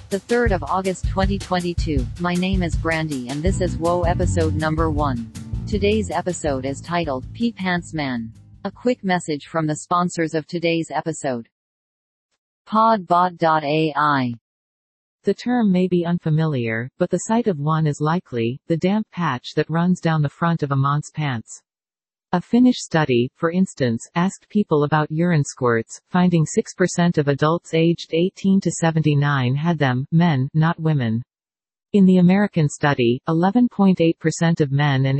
The 3rd of August 2022. My name is Brandy and this is WOW episode number 1. Today's episode is titled Pee Pants Man. A quick message from the sponsors of today's episode. Podbot.ai. The term may be unfamiliar, but the sight of one is likely, the damp patch that runs down the front of a man's pants. A Finnish study, for instance, asked people about urine squirts, finding 6% of adults aged 18 to 79 had them, men, not women. In the American study, 11.8% of men and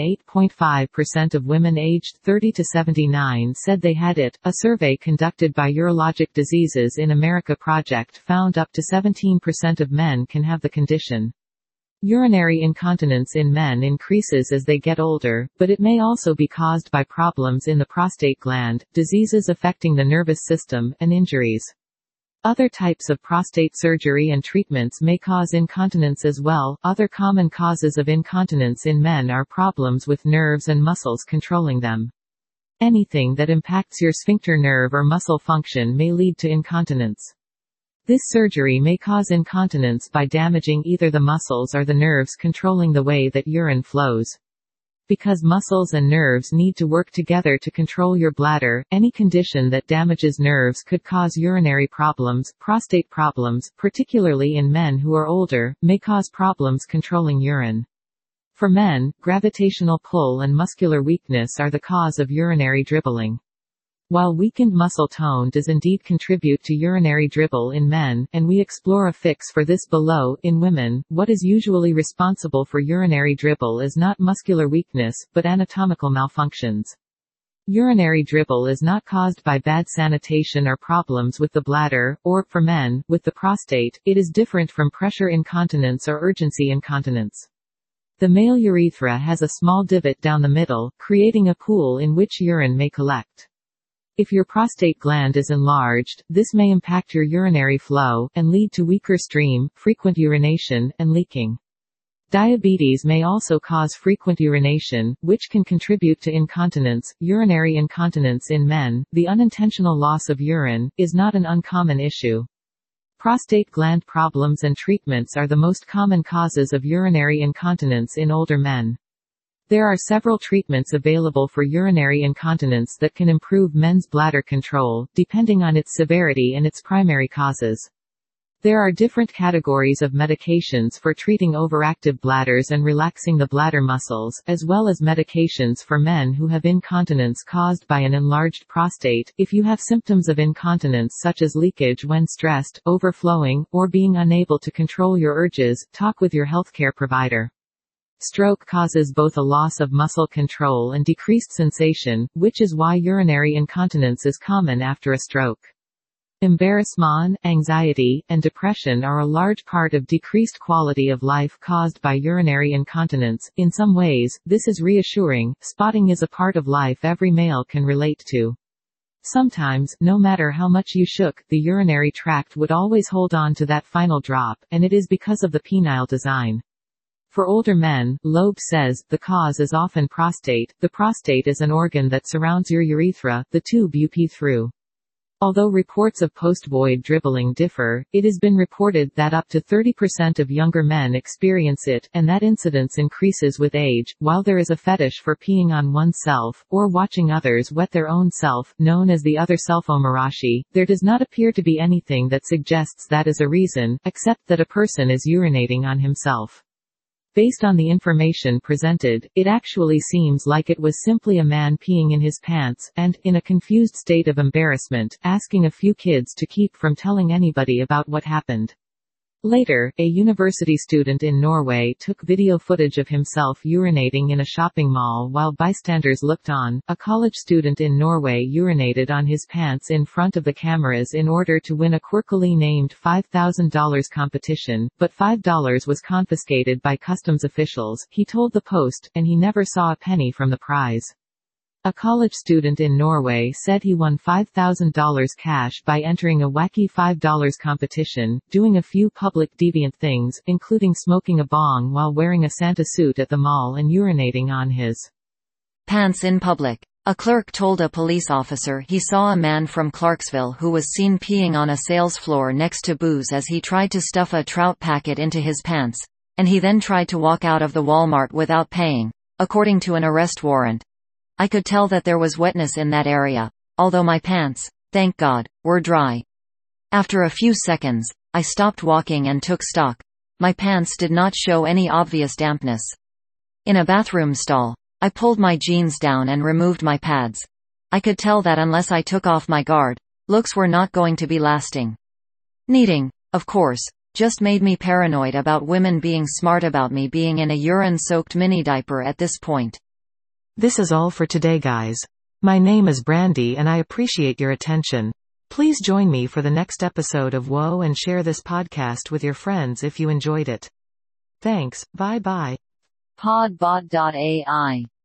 8.5% of women aged 30 to 79 said they had it. A survey conducted by Urologic Diseases in America Project found up to 17% of men can have the condition. Urinary incontinence in men increases as they get older, but it may also be caused by problems in the prostate gland, diseases affecting the nervous system, and injuries. Other types of prostate surgery and treatments may cause incontinence as well. Other common causes of incontinence in men are problems with nerves and muscles controlling them. Anything that impacts your sphincter nerve or muscle function may lead to incontinence. This surgery may cause incontinence by damaging either the muscles or the nerves controlling the way that urine flows. Because muscles and nerves need to work together to control your bladder, any condition that damages nerves could cause urinary problems. Prostate problems, particularly in men who are older, may cause problems controlling urine. For men, gravitational pull and muscular weakness are the cause of urinary dribbling. While weakened muscle tone does indeed contribute to urinary dribble in men, and we explore a fix for this below, in women, what is usually responsible for urinary dribble is not muscular weakness, but anatomical malfunctions. Urinary dribble is not caused by bad sanitation or problems with the bladder, or, for men, with the prostate. It is different from pressure incontinence or urgency incontinence. The male urethra has a small divot down the middle, creating a pool in which urine may collect. If your prostate gland is enlarged, this may impact your urinary flow, and lead to weaker stream, frequent urination, and leaking. Diabetes may also cause frequent urination, which can contribute to incontinence. Urinary incontinence in men, the unintentional loss of urine, is not an uncommon issue. Prostate gland problems and treatments are the most common causes of urinary incontinence in older men. There are several treatments available for urinary incontinence that can improve men's bladder control, depending on its severity and its primary causes. There are different categories of medications for treating overactive bladders and relaxing the bladder muscles, as well as medications for men who have incontinence caused by an enlarged prostate. If you have symptoms of incontinence such as leakage when stressed, overflowing, or being unable to control your urges, talk with your healthcare provider. Stroke causes both a loss of muscle control and decreased sensation, which is why urinary incontinence is common after a stroke. Embarrassment, anxiety, and depression are a large part of decreased quality of life caused by urinary incontinence. In some ways, this is reassuring. Spotting is a part of life every male can relate to. Sometimes, no matter how much you shook, the urinary tract would always hold on to that final drop, and it is because of the penile design. For older men, Loeb says, the cause is often prostate. The prostate is an organ that surrounds your urethra, the tube you pee through. Although reports of post-void dribbling differ, it has been reported that up to 30% of younger men experience it, and that incidence increases with age. While there is a fetish for peeing on oneself, or watching others wet their own self, known as the other self-omarashi, there does not appear to be anything that suggests that is a reason, except that a person is urinating on himself. Based on the information presented, it actually seems like it was simply a man peeing in his pants, and, in a confused state of embarrassment, asking a few kids to keep from telling anybody about what happened. Later, a university student in Norway took video footage of himself urinating in a shopping mall while bystanders looked on. A college student in Norway urinated on his pants in front of the cameras in order to win a quirkily named $5,000 competition, but $5 was confiscated by customs officials, he told the Post, and he never saw a penny from the prize. A college student in Norway said he won $5,000 cash by entering a wacky $5 competition, doing a few public deviant things, including smoking a bong while wearing a Santa suit at the mall and urinating on his pants in public. A clerk told a police officer he saw a man from Clarksville who was seen peeing on a sales floor next to booze as he tried to stuff a trout packet into his pants, and he then tried to walk out of the Walmart without paying, according to an arrest warrant. I could tell that there was wetness in that area, although my pants, thank God, were dry. After a few seconds, I stopped walking and took stock. My pants did not show any obvious dampness. In a bathroom stall, I pulled my jeans down and removed my pads. I could tell that unless I took off my guard, looks were not going to be lasting. Needing, of course, just made me paranoid about women being smart about me being in a urine-soaked mini diaper at this point. This is all for today, guys. My name is Brandy and I appreciate your attention. Please join me for the next episode of Whoa and share this podcast with your friends if you enjoyed it. Thanks, bye bye. Podbot.ai